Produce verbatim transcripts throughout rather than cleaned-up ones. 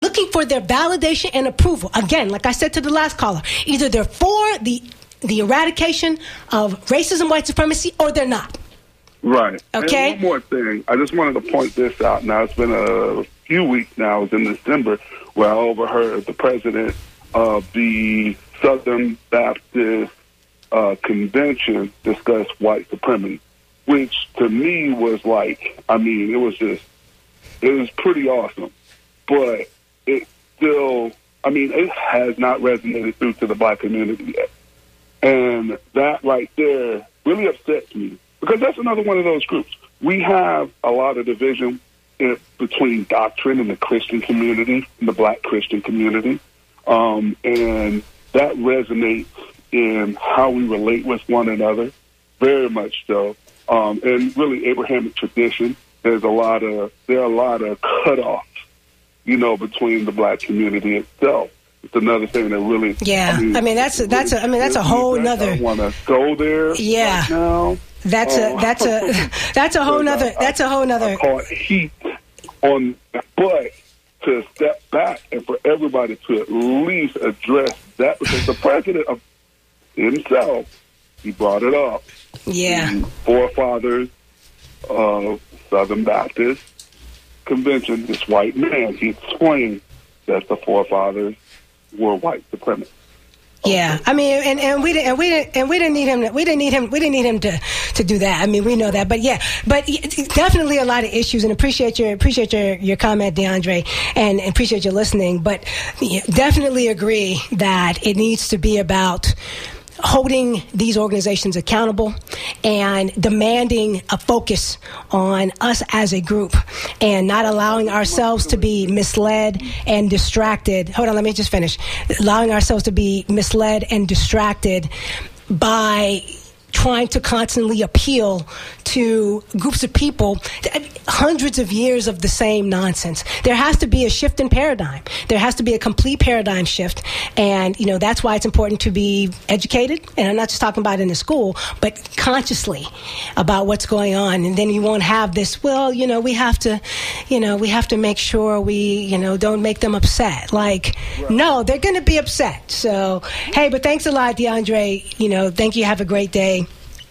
looking for their validation and approval. Again, like I said to the last caller, either they're for the the eradication of racism, white supremacy, or they're not. Right. Okay. And one more thing. I just wanted to point this out. Now, it's been a few weeks now. It was in December where I overheard the president of the Southern Baptist uh, Convention discuss white supremacy, which to me was like, I mean, it was just, it was pretty awesome. But it still, I mean, it has not resonated through to the black community yet. And that right there really upsets me, because that's another one of those groups. We have a lot of division in, between doctrine and the Christian community, and the black Christian community. Um, and that resonates in how we relate with one another, very much so. Um, and really Abrahamic tradition, there's a lot of, there are a lot of cutoffs, you know, between the black community itself. It's another thing that really, yeah. I mean, I mean that's a, that's a, I mean that's a whole nother. I want to go there. Yeah. Right now. That's oh. a that's a that's a whole nother. That's a whole nother. I caught heat on, but to step back and for everybody to at least address that, because the president of himself, he brought it up. Yeah. The forefathers of Southern Baptist Convention, this white man, he explained that the forefathers were white supremacists. Yeah, I mean, and, and we didn't, and we didn't, and we didn't need him. To, we didn't need him. We didn't need him to, to do that. I mean, we know that. But yeah, but definitely a lot of issues. And appreciate your appreciate your, your comment, DeAndre, and, and appreciate your listening. But definitely agree that it needs to be about holding these organizations accountable and demanding a focus on us as a group and not allowing ourselves to be misled and distracted. Hold on, let me just finish. Allowing ourselves to be misled and distracted by trying to constantly appeal to groups of people, hundreds of years of the same nonsense. There has to be a shift in paradigm. There has to be a complete paradigm shift. And, you know, that's why it's important to be educated. And I'm not just talking about in the school, but consciously about what's going on. And then you won't have this, well, you know, we have to, you know, we have to make sure we, you know, don't make them upset. Like, right. No, they're going to be upset. So, hey, but thanks a lot, DeAndre. You know, thank you. Have a great day.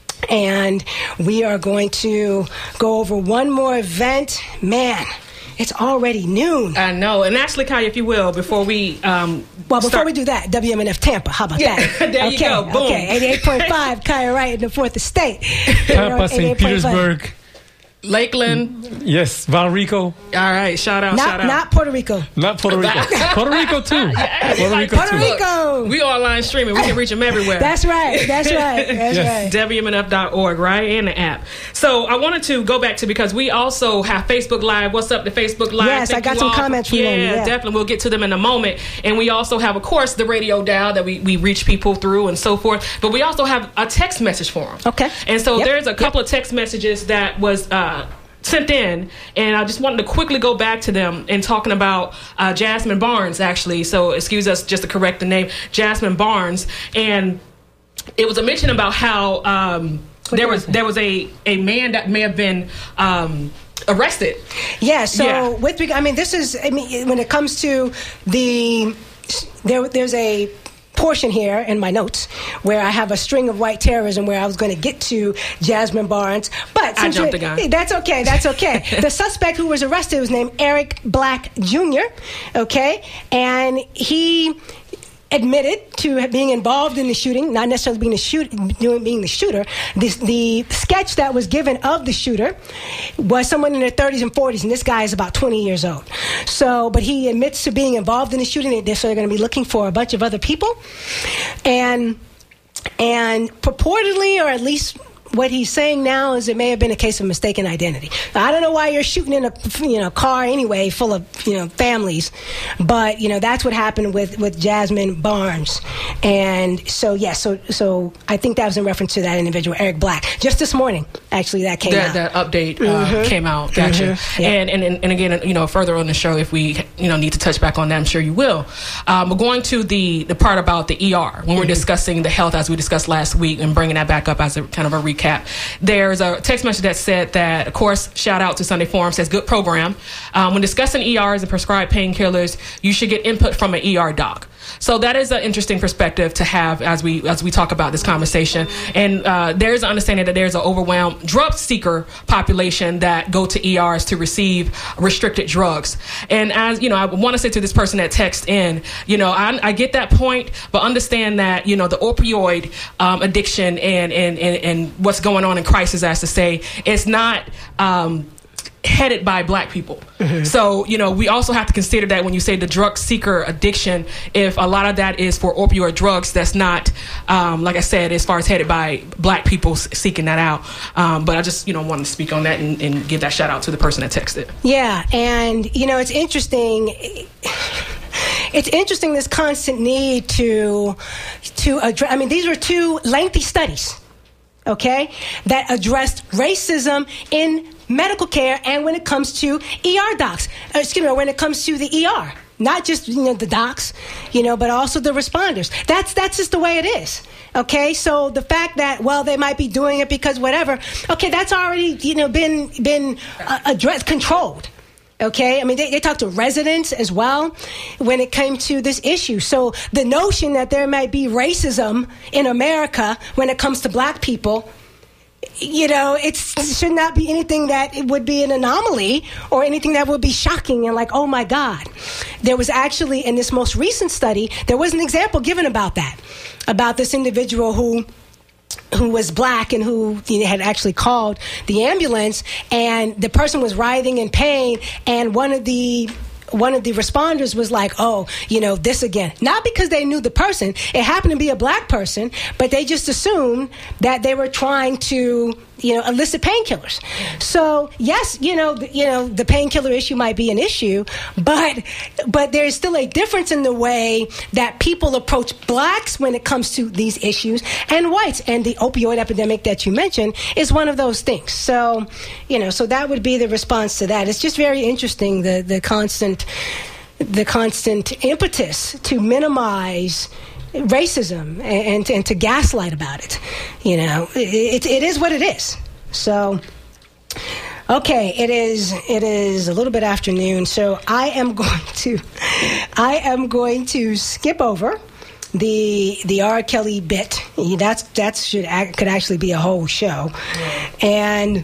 And we are going to go over one more event. Man, it's already noon. I know. And actually, Kaya, if you will, before we um, Well, before start- we do that, W M N F Tampa, how about yeah, that? there okay, you go. Boom. Okay, eighty-eight point five, Kaya Wright in the fourth estate. Tampa, Saint Petersburg. Lakeland. Yes, Valrico. All right, shout out, not, shout out. Not Puerto Rico. Not Puerto Rico. Puerto Rico, too. Puerto Rico, Puerto too. Rico. We online streaming. We can reach them everywhere. That's right. That's right. That's Yes. right. W M N F dot org, right? And the app. So I wanted to go back to, because we also have Facebook Live. What's up to Facebook Live? Yes, Thank I got you some all comments for, from yeah, them, yeah. definitely. We'll get to them in a moment. And we also have, of course, the radio dial that we, we reach people through and so forth. But we also have a text message for them. Okay. And so Yep. there's a couple Yep. of text messages that was uh, sent in, and I just wanted to quickly go back to them and talking about uh, Jasmine Barnes, actually. So excuse us just to correct the name, Jasmine Barnes. And it was a mention about how um, there was there was a, a man that may have been um, arrested. Yeah, so Yeah. with reg- I mean, this is, I mean, when it comes to the, there, there's a portion here in my notes where I have a string of white terrorism where I was going to get to Jasmine Barnes, but I since jumped we- the gun. That's okay. That's okay. The suspect who was arrested was named Eric Black Junior Okay, and he admitted to being involved in the shooting, not necessarily being the shoot, doing being the shooter. This, the sketch that was given of the shooter was someone in their thirties and forties, and this guy is about twenty years old. So, but he admits to being involved in the shooting. So they're going to be looking for a bunch of other people, and and purportedly, or at least what he's saying now, is it may have been a case of mistaken identity. I don't know why you're shooting in a you know car anyway, full of you know families, but you know that's what happened with, with Jasmine Barnes, and so yeah, so so I think that was in reference to that individual, Eric Black. Just this morning, actually, that came that, out. That update uh, Mm-hmm. came out. Gotcha. Mm-hmm. Yeah. And, and and again, you know, further on the show, if we you know need to touch back on that, I'm sure you will. Um, we're going to the the part about the E R when we're Mm-hmm. discussing the health, as we discussed last week, and bringing that back up as a kind of a recap. recap. There's a text message that said that, of course, shout out to Sunday Forum, says good program. Um, when discussing E Rs and prescribed painkillers, you should get input from an E R doc. So that is an interesting perspective to have as we as we talk about this conversation. And uh, there's an understanding that there's an overwhelmed drug seeker population that go to E Rs to receive restricted drugs. And as you know, I want to say to this person that texts in, you know, I, I get that point, but understand that, you know, the opioid um, addiction and, and, and, and what's going on in crisis, as to say, it's not um, headed by black people. Mm-hmm. So, you know, we also have to consider that when you say the drug seeker addiction, if a lot of that is for opioid drugs, that's not, um, like I said, as far as headed by black people seeking that out. Um, but I just, you know, wanted to speak on that and, and give that shout out to the person that texted. Yeah. And, you know, it's interesting. It's interesting, this constant need to, to address, I mean, these were two lengthy studies, okay, that addressed racism in medical care and when it comes to E R docs, uh, excuse me, when it comes to the E R, not just, you know, the docs, you know, but also the responders. That's that's just the way it is. Okay, so the fact that, well, they might be doing it because whatever, okay, that's already, you know, been been uh, addressed, controlled. Okay, I mean, they, they talked to residents as well when it came to this issue. So the notion that there might be racism in America when it comes to black people, you know, it's, it should not be anything that it would be an anomaly or anything that would be shocking and like, oh my God. There was actually, in this most recent study, there was an example given about that, about this individual who who was black and who, you know, had actually called the ambulance, and the person was writhing in pain, and one of the one of the responders was like, oh, you know, this again. Not because they knew the person. It happened to be a black person, but they just assumed that they were trying to, you know, elicit painkillers. So, yes, you know, the, you know, the painkiller issue might be an issue, but but there's still a difference in the way that people approach blacks when it comes to these issues and whites. And the opioid epidemic that you mentioned is one of those things. So, you know, so that would be the response to that. It's just very interesting, the the constant the constant impetus to minimize racism and, and, and to gaslight about it. You know, it, it is what it is. So, okay, it is it is a little bit afternoon, so I am going to I am going to skip over the the R. Kelly bit. That's that should could actually be a whole show, and.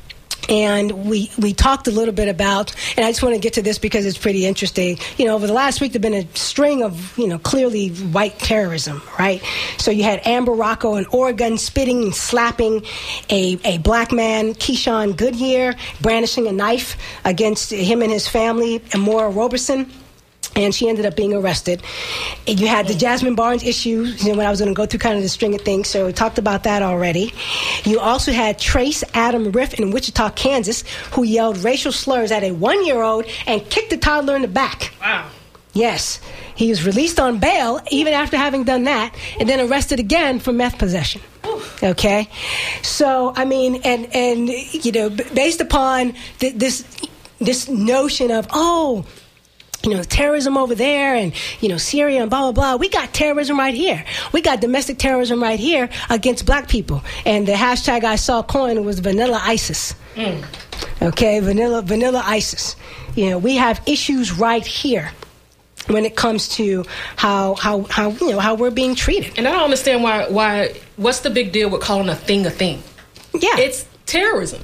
And we, we talked a little bit about, and I just want to get to this because it's pretty interesting. You know, over the last week, there have been a string of, you know, clearly white terrorism, right? So you had Amber Rocco in Oregon spitting and slapping a, a black man, Keyshawn Goodyear, brandishing a knife against him and his family, and Maura Roberson. And she ended up being arrested. And you had the Jasmine Barnes issue, you know, when I was going to go through kind of the string of things, so we talked about that already. You also had Trace Adam Riff in Wichita, Kansas, who yelled racial slurs at a one-year-old and kicked the toddler in the back. Wow. Yes. He was released on bail even after having done that, and then arrested again for meth possession. Okay? So, I mean, and, and you know, based upon th- this this notion of, oh, you know, terrorism over there and, you know, Syria and blah, blah, blah. We got terrorism right here. We got domestic terrorism right here against black people. And the hashtag I saw coined was Vanilla ISIS. Mm. Okay, Vanilla Vanilla ISIS. You know, we have issues right here when it comes to how how how you know how we're being treated. And I don't understand why why what's the big deal with calling a thing a thing? Yeah. It's terrorism.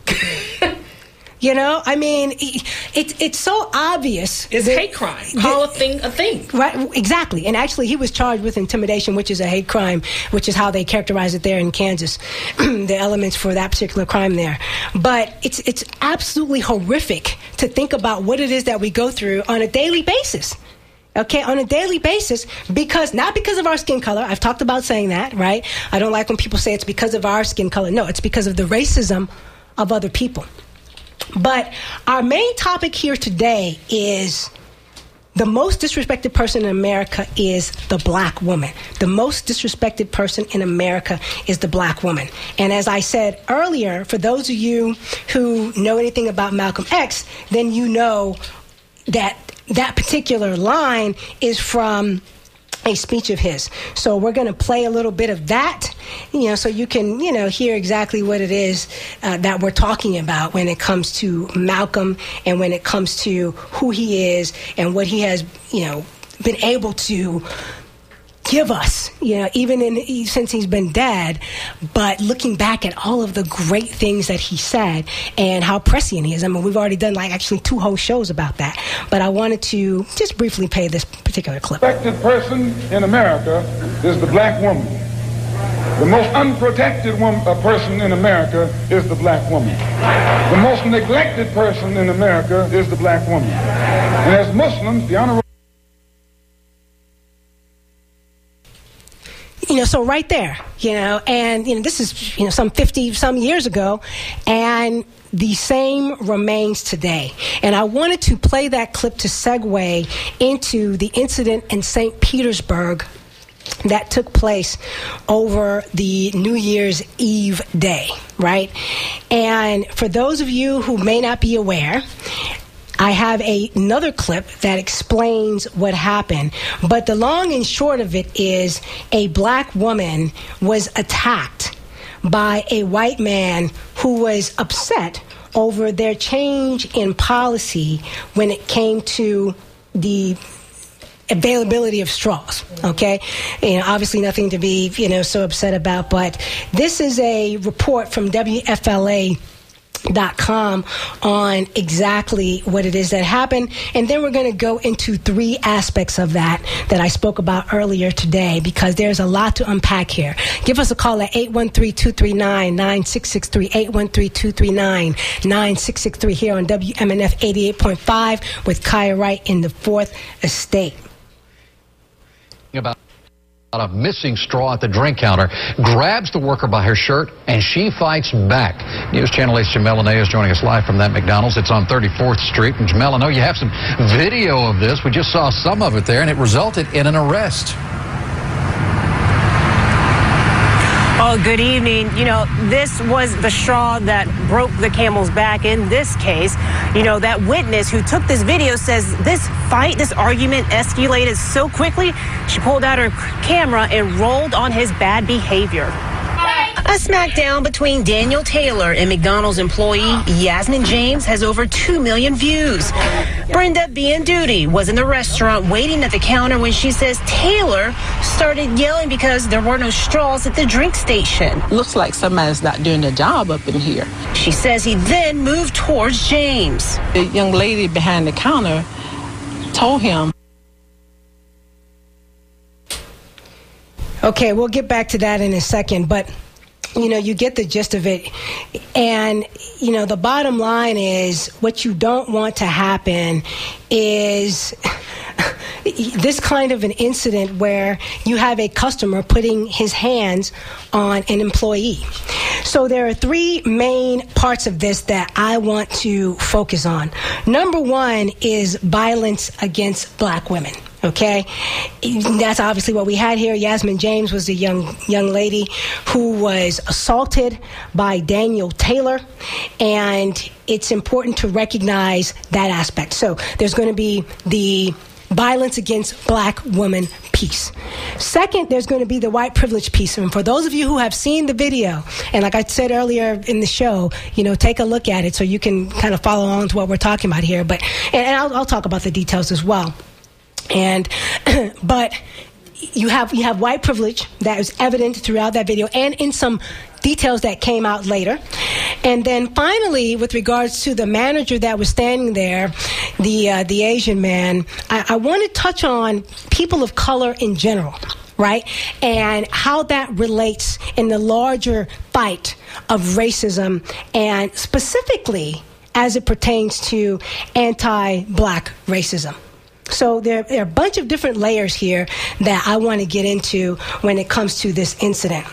You know, I mean, it, it, it's so obvious. It's that, hate crime. Call that, a thing a thing. Right, exactly. And actually, he was charged with intimidation, which is a hate crime, which is how they characterize it there in Kansas, the elements for that particular crime there. But it's it's absolutely horrific to think about what it is that we go through on a daily basis. Okay, on a daily basis, because not because of our skin color. I've talked about saying that, right? I don't like when people say it's because of our skin color. No, it's because of the racism of other people. But our main topic here today is the most disrespected person in America is the black woman. The most disrespected person in America is the black woman. And as I said earlier, for those of you who know anything about Malcolm X, then you know that that particular line is from a speech of his. So we're going to play a little bit of that, you know, so you can, you know, hear exactly what it is uh, that we're talking about when it comes to Malcolm and when it comes to who he is and what he has, you know, been able to give us, you know, even in since he's been dead, but looking back at all of the great things that he said and how prescient he is. I mean, we've already done like actually two whole shows about that, but I wanted to just briefly play this particular clip. The most respected person in America is the black woman. The most unprotected woman, uh, person in America is the black woman. The most neglected person in America is the black woman. And as Muslims, the honorable You know, so right there, you know, and, you know, this is, you know, some fifty some years ago, and the same remains today. And I wanted to play that clip to segue into the incident in Saint Petersburg that took place over the New Year's Eve day, right? And for those of you who may not be aware, I have a, another clip that explains what happened. But the long and short of it is a black woman was attacked by a white man who was upset over their change in policy when it came to the availability of straws, okay? You know, obviously nothing to be, you know, so upset about, but this is a report from W F L A dot com on exactly what it is that happened, and then we're going to go into three aspects of that that I spoke about earlier today, because there's a lot to unpack here. Give us a call at eight one three, two three nine, nine six six three, eight one three, two three nine, nine six six three here on W M N F eighty-eight point five with Kaya Wright in the Fourth Estate. About a missing straw at the drink counter, grabs the worker by her shirt, and she fights back. News Channel eight's Jamel Anaya is joining us live from that McDonald's. It's on thirty-fourth Street. And Jamel, I know you have some video of this. We just saw some of it there, and it resulted in an arrest. Oh, good evening. You know, this was the straw that broke the camel's back in this case. You know, that witness who took this video says this fight, this argument escalated so quickly, she pulled out her camera and rolled on his bad behavior. A smackdown between Daniel Taylor and McDonald's employee Yasmin James has over two million views. Brenda Bianduti was in the restaurant waiting at the counter when she says Taylor started yelling because there were no straws at the drink station. Looks like somebody's not doing their job up in here. She says he then moved towards James. The young lady behind the counter told him. Okay, we'll get back to that in a second, but you know, you get the gist of it. And, you know, the bottom line is what you don't want to happen is this kind of an incident where you have a customer putting his hands on an employee. So there are three main parts of this that I want to focus on. Number one is violence against black women. Okay, that's obviously what we had here. Yasmin James was a young young lady who was assaulted by Daniel Taylor, and it's important to recognize that aspect. So there's going to be the violence against black women piece. Second, there's going to be the white privilege piece. And for those of you who have seen the video, and like I said earlier in the show, you know, take a look at it so you can kind of follow on to what we're talking about here. But and, and I'll, I'll talk about the details as well. And but you have you have white privilege that is evident throughout that video and in some details that came out later. And then finally, with regards to the manager that was standing there, the uh, the Asian man, I, I want to touch on people of color in general, right? And how that relates in the larger fight of racism, and specifically as it pertains to anti-black racism. So there, there are a bunch of different layers here that I want to get into when it comes to this incident.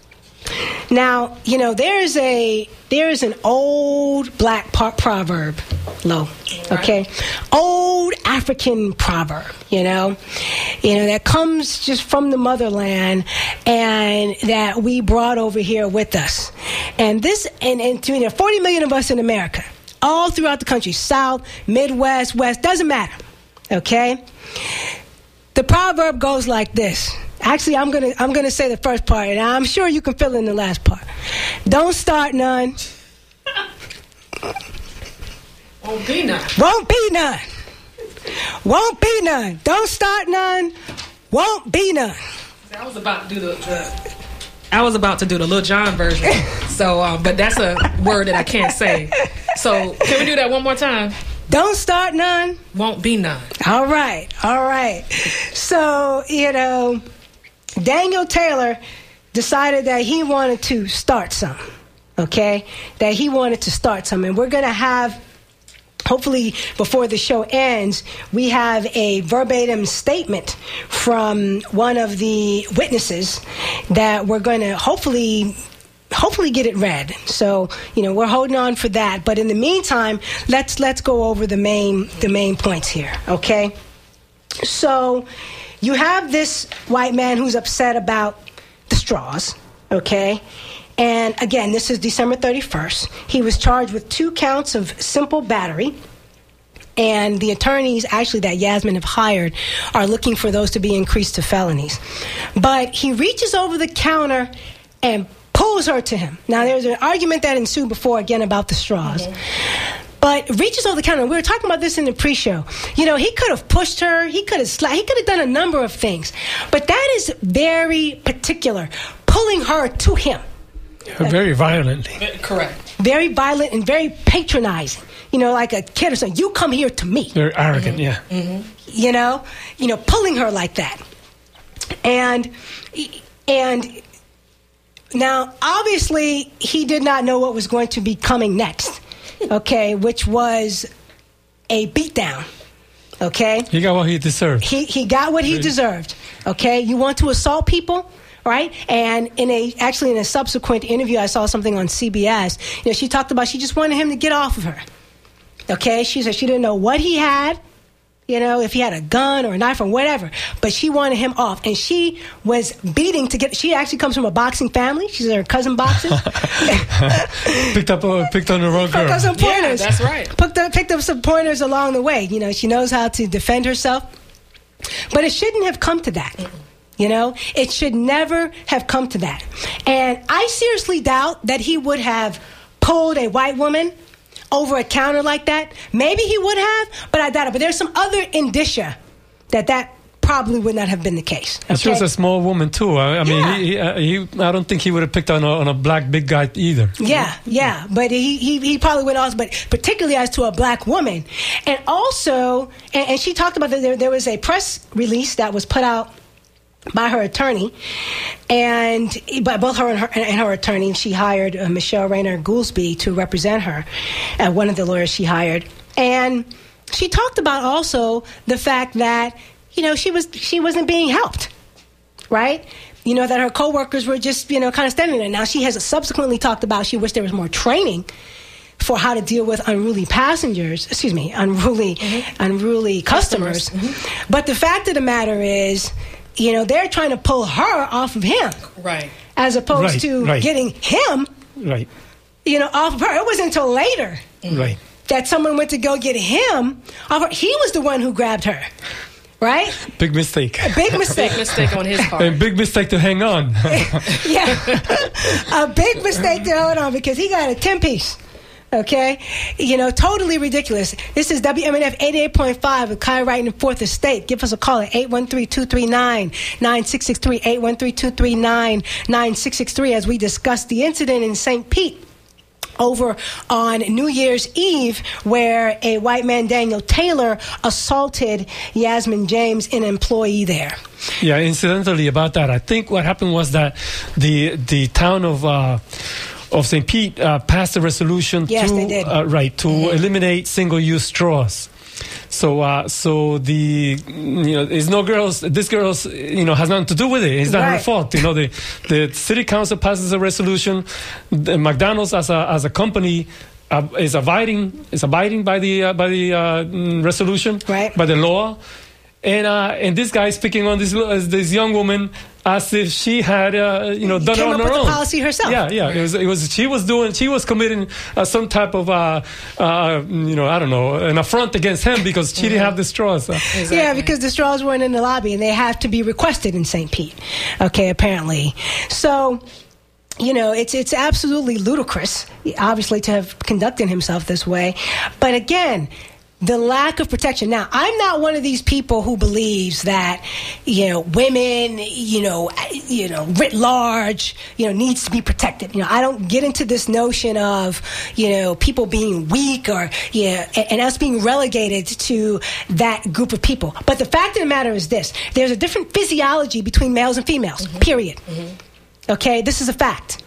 Now, you know, there is a there is an old black proverb, Lo, okay, old African proverb, you know, you know that comes just from the motherland and that we brought over here with us. And this, and, and to, you know, forty million of us in America, all throughout the country, South, Midwest, West, doesn't matter. Okay? The proverb goes like this. Actually, I'm gonna I'm gonna say the first part, and I'm sure you can fill in the last part. Don't start none. Won't be none. Won't be none. Won't be none. Don't start none. Won't be none. I was about to do the, the I was about to do the Lil Jon version. So, um, but that's a word that I can't say. So, can we do that one more time? Don't start none. Won't be none. All right. All right. So, you know, Daniel Taylor decided that he wanted to start something. Okay? That he wanted to start something. And we're going to have, hopefully before the show ends, we have a verbatim statement from one of the witnesses that we're going to hopefully hopefully get it read. So, you know, we're holding on for that. But in the meantime, let's let's go over the main the main points here, okay? So, you have this white man who's upset about the straws, okay? And again, this is December thirty-first. He was charged with two counts of simple battery. And the attorneys, actually, that Yasmin have hired are looking for those to be increased to felonies. But he reaches over the counter and pulls her to him. Now, there's an argument that ensued before, again, about the straws. Mm-hmm. But reaches over the counter. We were talking about this in the pre-show. You know, he could have pushed her. He could have sla- He could have done a number of things. But that is very particular, pulling her to him. Very violently. Correct. Very violent and very patronizing. You know, like a kid or something. You come here to me. Very arrogant, mm-hmm. yeah. Mm-hmm. You know, you know, pulling her like that. And and now, obviously, he did not know what was going to be coming next. Okay, which was a beatdown. Okay, he got what he deserved. He he got what he deserved. Okay, you want to assault people, right? And in a actually in a subsequent interview, I saw something on C B S. You know, she talked about she just wanted him to get off of her. Okay, she said she didn't know what he had, you know, if he had a gun or a knife or whatever, but she wanted him off, and she was beating to get. She actually comes from a boxing family. She's her cousin boxing. picked up, uh, picked on the wrong girl. Picked up some pointers. Yeah, that's right. Picked up, picked up some pointers along the way. You know, she knows how to defend herself, but it shouldn't have come to that. Mm-mm. You know, it should never have come to that. And I seriously doubt that he would have pulled a white woman over a counter like that. Maybe he would have, but I doubt it. But there's some other indicia that that probably would not have been the case. Okay? She was a small woman too. I, I mean, yeah. he, he, uh, he, I don't think he would have picked on a, on a black big guy either. Yeah, yeah, but he, he, he probably would also, but particularly as to a black woman. And also, and, and she talked about that there, there was a press release that was put out by her attorney, and by both her and her, and her attorney, she hired uh, Michelle Rayner Goolsby to represent her, uh, one of the lawyers she hired, and she talked about also the fact that, you know, she was she wasn't being helped, right? You know, that her coworkers were just, you know, kind of standing there. Now she has subsequently talked about she wished there was more training for how to deal with unruly passengers, excuse me, unruly mm-hmm. unruly customers. customers. Mm-hmm. But the fact of the matter is, you know, they're trying to pull her off of him. Right. As opposed right, to right. getting him, right. you know, off of her. It wasn't until later right. that someone went to go get him off her. He was the one who grabbed her. Right? Big mistake. A big mistake. Big mistake on his part. And big mistake to hang on. Yeah. A big mistake to hold on because he got a ten-piece. Okay? You know, totally ridiculous. This is W M N F eighty-eight point five with Kai Wright in the Fourth Estate. Give us a call at eight one three, two three nine, nine six six three, eight one three, two three nine, nine six six three as we discuss the incident in Saint Pete over on New Year's Eve where a white man, Daniel Taylor, assaulted Yasmin James, an employee there. Yeah, incidentally about that, I think what happened was that the the town of uh, of Saint Pete uh, passed a resolution yes, to they did. Uh, right to mm-hmm. eliminate single-use straws. So, uh, so the you know, it's no girls. This girl's you know has nothing to do with it. It's not right. her fault. You know, the the city council passes a resolution. The McDonald's as a as a company uh, is abiding is abiding by the uh, by the uh, resolution, right. by the law. and uh, and this guy is picking on this this young woman as if she had uh, you know done it on her own. The policy herself. Yeah, yeah. It was it was she was doing she was committing uh, some type of uh, uh, you know I don't know an affront against him because she mm-hmm. didn't have the straws. Exactly. Yeah, because the straws weren't in the lobby and they have to be requested in Saint Pete. Okay, apparently. So. You know, it's it's absolutely ludicrous, obviously, to have conducted himself this way. But again, the lack of protection. Now, I'm not one of these people who believes that, you know, women, you know, you know, writ large, you know, needs to be protected. You know, I don't get into this notion of, you know, people being weak or, you know, and, and us being relegated to that group of people. But the fact of the matter is this. There's a different physiology between males and females, mm-hmm. period. Mm-hmm. Okay, this is a fact.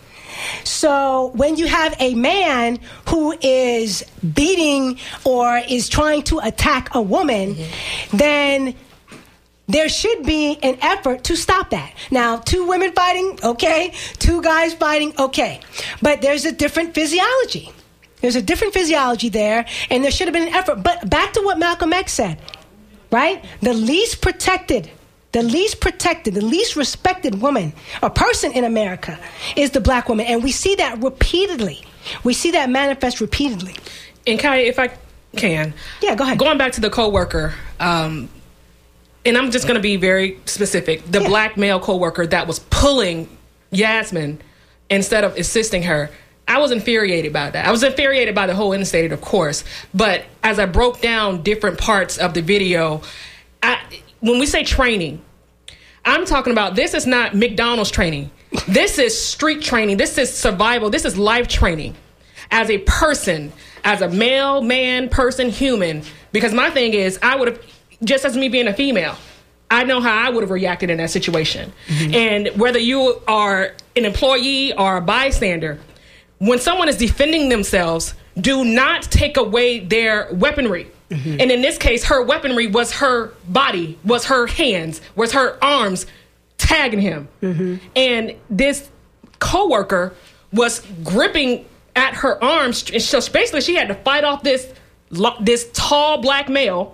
So when you have a man who is beating or is trying to attack a woman, mm-hmm. then there should be an effort to stop that. Now, two women fighting, okay. Two guys fighting, okay. But there's a different physiology. There's a different physiology there, and there should have been an effort. But back to what Malcolm X said, right? The least protected The least protected, the least respected woman or person in America is the black woman. And we see that repeatedly. We see that manifest repeatedly. And Kai, if I can. Yeah, go ahead. Going back to the coworker, um, and I'm just going to be very specific. The yeah. black male coworker that was pulling Yasmin instead of assisting her. I was infuriated by that. I was infuriated by the whole incident, of course. But as I broke down different parts of the video, I... when we say training, I'm talking about this is not McDonald's training. This is street training. This is survival. This is life training. As a person, as a male, man, person, human. Because my thing is, I would have, just as me being a female, I know how I would have reacted in that situation. Mm-hmm. And whether you are an employee or a bystander, when someone is defending themselves, do not take away their weaponry. Mm-hmm. And in this case, her weaponry was her body, was her hands, was her arms tagging him. Mm-hmm. And this coworker was gripping at her arms. And so basically she had to fight off this, this tall black male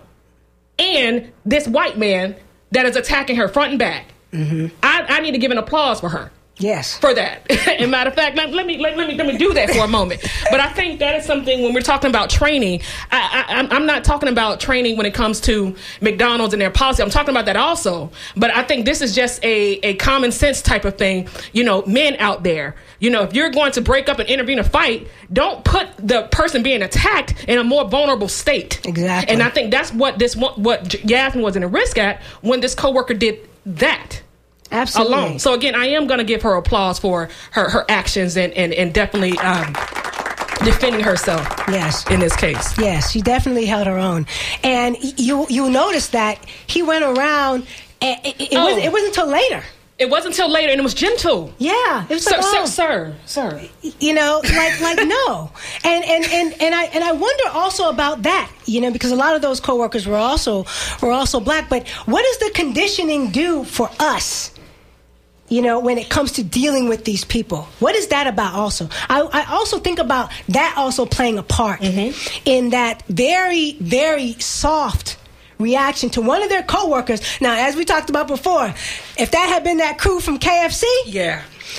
and this white man that is attacking her front and back. Mm-hmm. I, I need to give an applause for her. Yes. For that. And matter of fact, let, let me let, let me let me do that for a moment. But I think that is something when we're talking about training. I, I, I'm not talking about training when it comes to McDonald's and their policy. I'm talking about that also. But I think this is just a, a common sense type of thing. You know, men out there. You know, if you're going to break up and intervene a fight, don't put the person being attacked in a more vulnerable state. Exactly. And I think that's what this what Yasmin was in a risk at when this coworker did that. Absolutely. Alone. So again, I am going to give her applause for her, her actions and, and, and definitely um, defending herself. Yes. In this case. Yes, she definitely held her own. And you you notice that he went around and it, it, oh. wasn't, it wasn't until later. It wasn't until later, and it was gentle. Yeah, it was sir, like, oh. sir, sir, sir. You know, like, like no, and and and and I and I wonder also about that. You know, because a lot of those coworkers were also were also black. But what does the conditioning do for us? You know, when it comes to dealing with these people, what is that about? Also, I, I also think about that also playing a part mm-hmm. in that very, very soft reaction to one of their coworkers. Now, as we talked about before, if that had been that crew from K F C, yeah.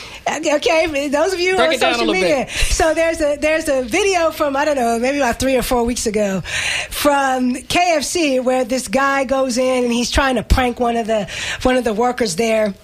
Okay, those of you Break on social media. Bit. So there's a there's a video from, I don't know, maybe about three or four weeks ago from K F C where this guy goes in and he's trying to prank one of the one of the workers there.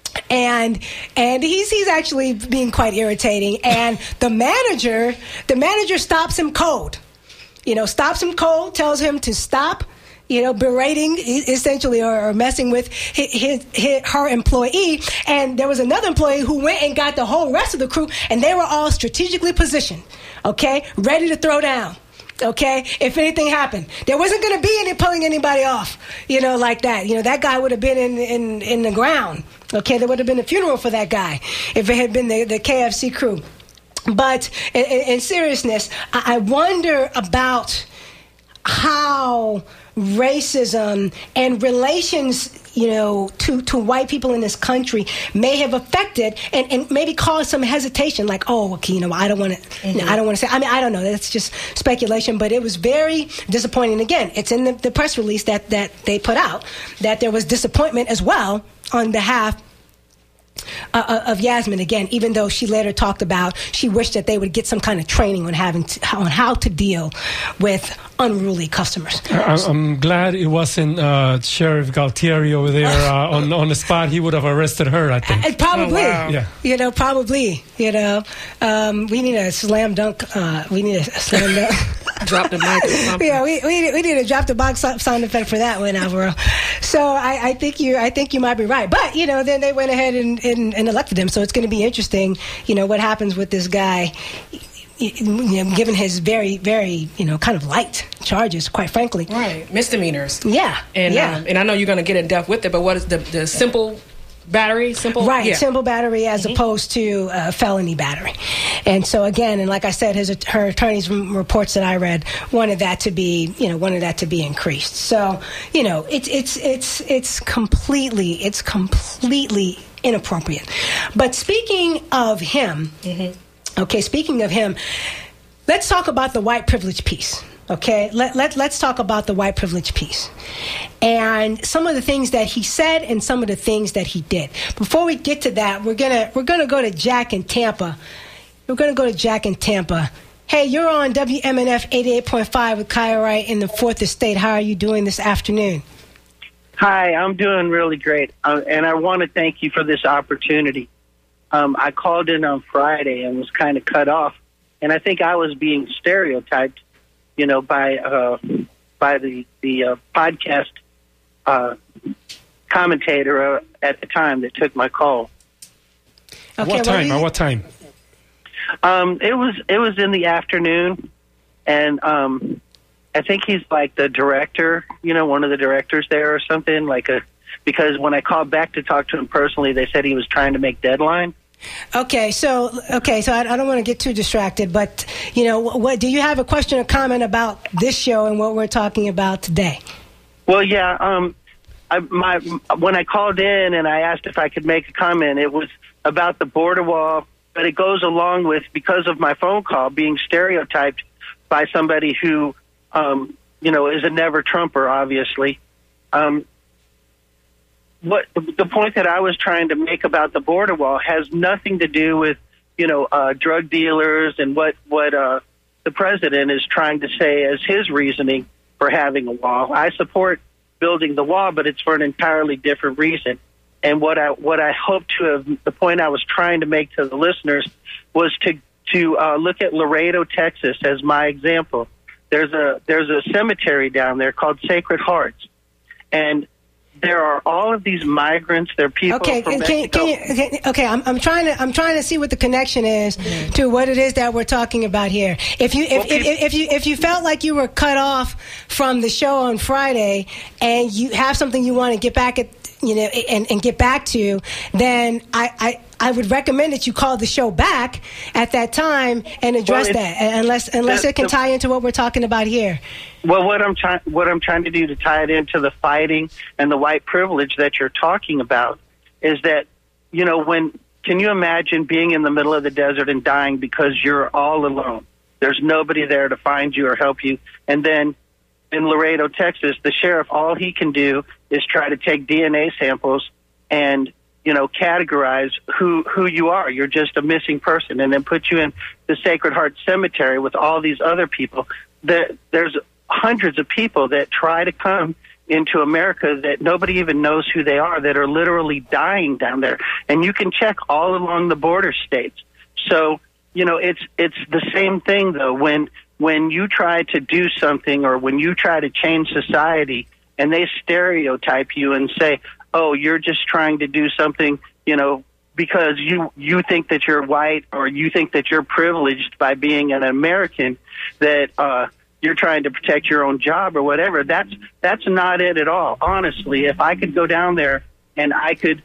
And and he's he's actually being quite irritating. And the manager the manager stops him cold. You know, stops him cold, tells him to stop, you know, berating essentially or, or messing with his, his, his, her employee. And there was another employee who went and got the whole rest of the crew, and they were all strategically positioned, okay, ready to throw down. Okay, if anything happened, there wasn't going to be any pulling anybody off, you know, like that. You know, that guy would have been in, in, in the ground. Okay, there would have been a funeral for that guy if it had been the, the K F C crew. But in, in seriousness, I wonder about how racism and relations, you know, to, to white people in this country may have affected and, and maybe caused some hesitation, like, oh, okay, you know, I don't want to, mm-hmm. I don't want to say, I mean, I don't know, that's just speculation, but it was very disappointing. Again, it's in the, the press release that, that they put out, that there was disappointment as well on behalf Uh, of Yasmin. Again, even though she later talked about she wished that they would get some kind of training on having to, on how to deal with unruly customers. I, I'm glad it wasn't uh, Sheriff Galtieri over there uh, on on the spot. He would have arrested her, I think. Uh, probably, oh, wow. yeah. You know, probably. You know, um, we need a slam dunk. Uh, we need a slam dunk. Drop the mic or something. Yeah, we, we we need to drop the box sound effect for that one, Alvaro. So I, I think you I think you might be right. But you know, then they went ahead and, and, and elected him. So it's going to be interesting. You know what happens with this guy. You know, given his very, very, you know, kind of light charges, quite frankly. Right, misdemeanors. Yeah, and yeah. Um, and I know you're going to get in depth with it, but what is the the simple battery? Simple, right? Yeah. Simple battery as mm-hmm. opposed to uh, felony battery. And so again, and like I said, his her attorney's reports that I read wanted that to be, you know, wanted that to be increased. So you know, it's it's it's it's completely it's completely inappropriate. But speaking of him. Mm-hmm. Okay, speaking of him, let's talk about the white privilege piece. Okay, let, let, let's talk about the white privilege piece and some of the things that he said and some of the things that he did. Before we get to that, we're gonna we're gonna go to Jack in Tampa. We're gonna go to Jack in Tampa. Hey, you're on W M N F eighty-eight point five with Kyle Wright in the Fourth Estate. How are you doing this afternoon? Hi, I'm doing really great, uh, and I want to thank you for this opportunity. Um, I called in on Friday and was kind of cut off, and I think I was being stereotyped, you know, by uh, by the the uh, podcast uh, commentator uh, at the time that took my call. Okay, what time? At what time? Um, it was it was in the afternoon, and um, I think he's like the director, you know, one of the directors there or something, like a. Because when I called back to talk to him personally, they said he was trying to make deadline. Okay, so okay, so I, I don't want to get too distracted, but you know, what do you have a question or comment about this show and what we're talking about today? Well, yeah, um, I, my when I called in and I asked if I could make a comment, it was about the border wall, but it goes along with because of my phone call being stereotyped by somebody who, um, you know, is a never Trumper, obviously. Um, What the point that I was trying to make about the border wall has nothing to do with, you know, uh, drug dealers and what what uh, the president is trying to say as his reasoning for having a wall. I support building the wall, but it's for an entirely different reason. And what I what I hope to have, the point I was trying to make to the listeners was to to uh, look at Laredo, Texas, as my example. There's a there's a cemetery down there called Sacred Hearts, and there are all of these migrants. They're people okay, from can, Mexico. Can you, okay, okay. I'm, I'm trying to I'm trying to see what the connection is mm-hmm. to what it is that we're talking about here. If you if, well, if, if, if you if you felt like you were cut off from the show on Friday and you have something you want to get back at, you know, and, and get back to, then I, I I would recommend that you call the show back at that time and address well, that, unless unless the, it can the, tie into what we're talking about here. Well, what I'm trying what I'm trying to do to tie it into the fighting and the white privilege that you're talking about is that, you know, when can you imagine being in the middle of the desert and dying because you're all alone? There's nobody there to find you or help you, and then in Laredo, Texas, the sheriff, all he can do is try to take D N A samples and, you know, categorize who, who you are. You're just a missing person, and then put you in the Sacred Heart Cemetery with all these other people. That there's hundreds of people that try to come into America that nobody even knows who they are, that are literally dying down there. And you can check all along the border states. So, you know, it's it's the same thing, though, when when you try to do something or when you try to change society and they stereotype you and say, oh, you're just trying to do something, you know, because you, you think that you're white or you think that you're privileged by being an American, that uh, you're trying to protect your own job or whatever. That's that's not it at all. Honestly, if I could go down there and I could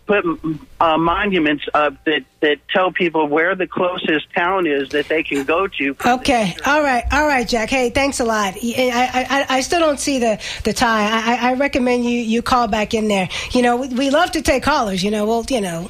put uh, monuments up that, that tell people where the closest town is that they can go to. Okay. All right. All right, Jack. Hey, thanks a lot. I, I, I still don't see the, the tie. I, I recommend you, you call back in there. You know, we, we love to take callers, you know, well, you know,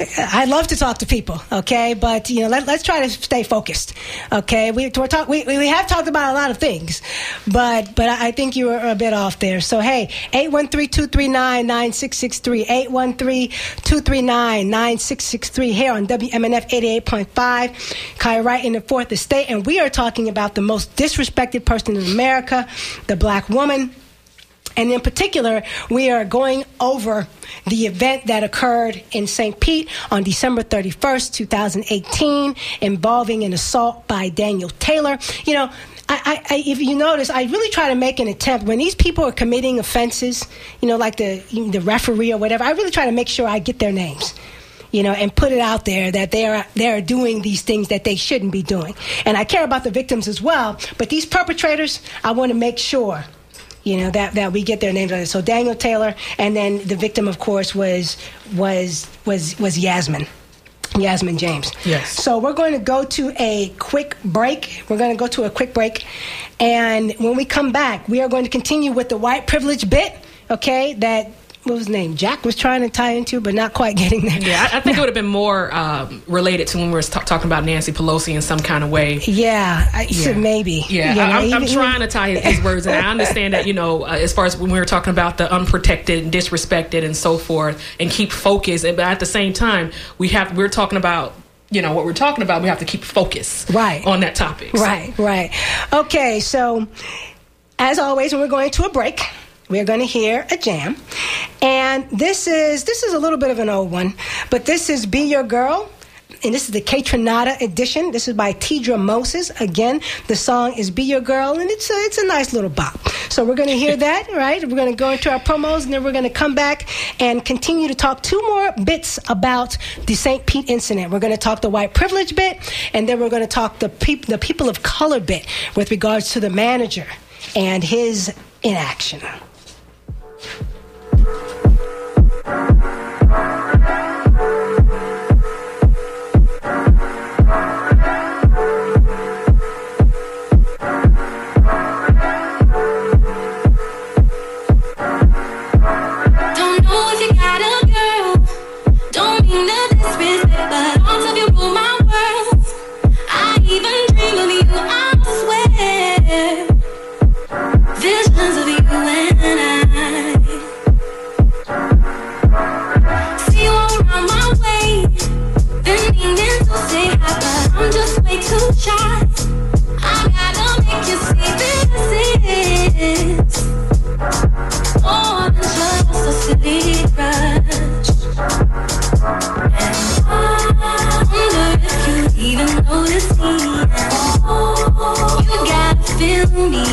I love to talk to people. Okay. But, you know, let, let's try to stay focused. Okay. We, we're talk, we, we have talked about a lot of things, but, but I think you were a bit off there. So, hey, eight one three, two three nine, nine six six three, eight one three, two three nine, nine six six three here on W M N F eighty-eight point five, Kai Wright in the Fourth Estate, and we are talking about the most disrespected person in America, the black woman. And in particular, we are going over the event that occurred in Saint Pete on December thirty-first, twenty eighteen, involving an assault by Daniel Taylor. You know, I, I, if you notice, I really try to make an attempt when these people are committing offenses, you know, like the the referee or whatever. I really try to make sure I get their names, you know, and put it out there that they are they are doing these things that they shouldn't be doing. And I care about the victims as well, but these perpetrators, I want to make sure, you know, that, that we get their names on it. So Daniel Taylor, and then the victim, of course, was was was was Yasmin. Yasmin James. Yes. So we're going to go to a quick break. We're going to go to a quick break. And when we come back, we are going to continue with the white privilege bit, okay, that, what was his name? Jack was trying to tie into, but not quite getting there. Yeah, I, I think it would have been more um, related to when we were t- talking about Nancy Pelosi in some kind of way. Yeah, I yeah. said maybe. Yeah, you know, I, I'm, even, I'm trying to tie his words, and I understand that, you know, uh, as far as when we were talking about the unprotected and disrespected and so forth, and keep focus, but at the same time, we have we're talking about, you know, what we're talking about, we have to keep focus right on that topic. So. Right, right. Okay, so as always, when we're going to a break, we're going to hear a jam. And this is this is a little bit of an old one, but this is Be Your Girl, and this is the Kaytranada edition. This is by Tidra Moses. Again, the song is Be Your Girl, and it's a, it's a nice little bop. So we're going to hear that, right? We're going to go into our promos, and then we're going to come back and continue to talk two more bits about the Saint Pete incident. We're going to talk the white privilege bit, and then we're going to talk the, peop- the people of color bit with regards to the manager and his inaction. Visions of you and I. See you all around my way, bending in to say hi, but I'm just way too shy. I gotta make you see this is more than just a silly crush. And I wonder if you even notice me. And you gotta feel me.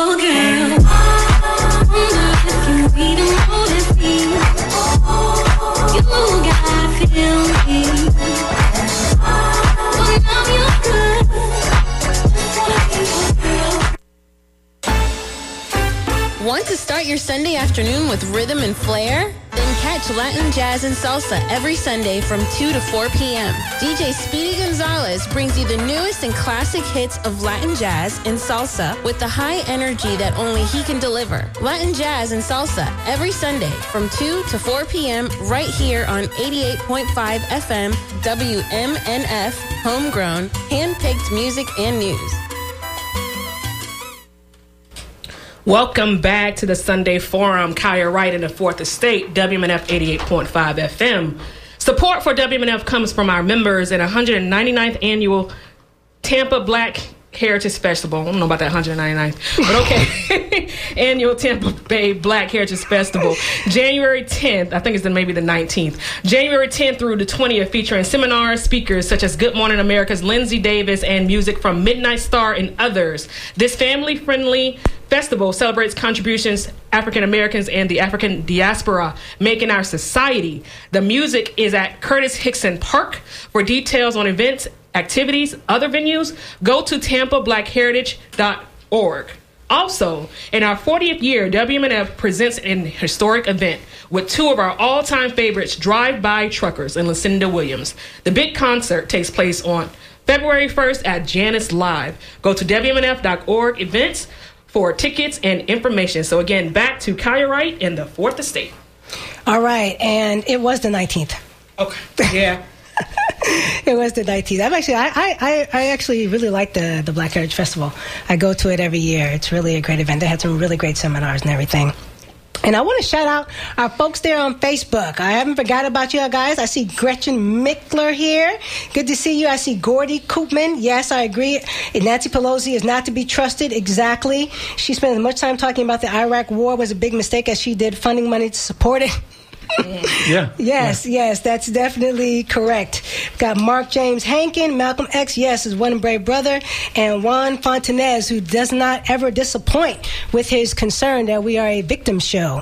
your girl. Wonder if you even notice me. You got feelings, but now you're good. Just wanna be your girl. Want to start your Sunday afternoon with rhythm and flair? Then catch Latin Jazz and Salsa every Sunday from two to four p.m. D J Speedy Gonzalez brings you the newest and classic hits of Latin Jazz and Salsa with the high energy that only he can deliver. Latin Jazz and Salsa every Sunday from two to four p.m. right here on eighty-eight point five F M W M N F, homegrown, hand-picked music and news. Welcome back to the Sunday Forum. Kaya Wright in the Fourth Estate, W M N F eighty-eight point five F M. Support for W M N F comes from our members in one hundred ninety-ninth Annual Tampa Black Heritage Festival. I don't know about that one hundred ninety-ninth, but okay. Annual Tampa Bay Black Heritage Festival. January tenth, I think it's then maybe the nineteenth. January tenth through the twentieth, featuring seminars, speakers such as Good Morning America's Lindsay Davis and music from Midnight Star and others. This family-friendly festival celebrates contributions African Americans and the African diaspora make in our society. The music is at Curtis Hickson Park. For details on events, activities, other venues, go to tampa black heritage dot org. Also, in our fortieth year, W M N F presents an historic event with two of our all-time favorites, Drive-By Truckers and Lucinda Williams. The big concert takes place on February first at Janice Live. Go to W M N F dot org events for tickets and information. So again, back to Kaya Wright in the Fourth Estate. All right, and it was the nineteenth. Okay, yeah. It was the nineteenth. I'm actually, I, I, I actually really like the, the Black Heritage Festival. I go to it every year. It's really a great event. They had some really great seminars and everything. And I want to shout out our folks there on Facebook. I haven't forgot about you guys. I see Gretchen Mickler here. Good to see you. I see Gordy Koopman. Yes, I agree. Nancy Pelosi is not to be trusted. Exactly. She spent as much time talking about the Iraq war was a big mistake as she did funding money to support it. Yeah. Yes, yeah. yes, that's definitely correct. We've got Mark James Hankin, Malcolm X, yes, his one and brave brother, and Juan Fontanez, who does not ever disappoint with his concern that we are a victim show.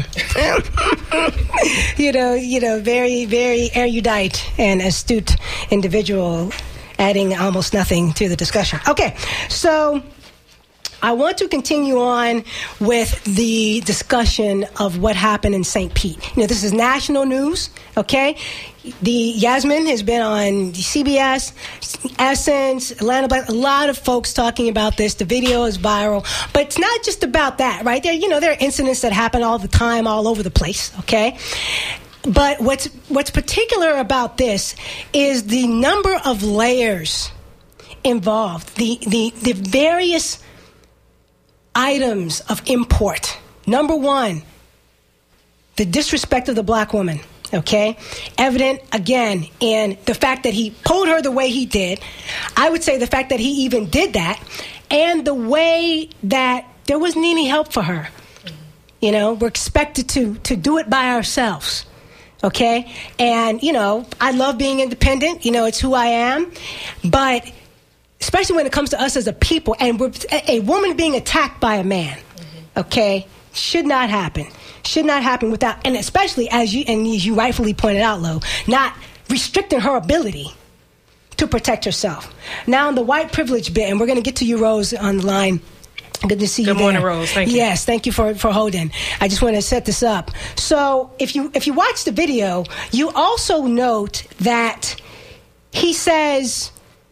you know, you know, very, very erudite and astute individual, adding almost nothing to the discussion. Okay, so I want to continue on with the discussion of what happened in Saint Pete. You know, this is national news, okay? The Yasmin has been on C B S, Essence, Atlanta Black, a lot of folks talking about this. The video is viral, but it's not just about that, right? There, you know, there are incidents that happen all the time, all over the place, okay? But what's what's particular about this is the number of layers involved, the the the various items of import. Number one, the disrespect of the black woman, okay? Evident, again, in the fact that he pulled her the way he did. I would say the fact that he even did that, and the way that there wasn't any help for her. You know, we're expected to, to do it by ourselves, okay? And, you know, I love being independent. You know, it's who I am. But especially when it comes to us as a people, and we're, a woman being attacked by a man, okay, should not happen. Should not happen without, and especially as you, and as you rightfully pointed out, Lo, not restricting her ability to protect herself. Now, in the white privilege bit, and we're going to get to you, Rose, on the line. Good to see Good you. Good morning, there. Rose. Thank you. Yes, thank you for, for holding. I just want to set this up. So, if you if you watch the video, you also note that he says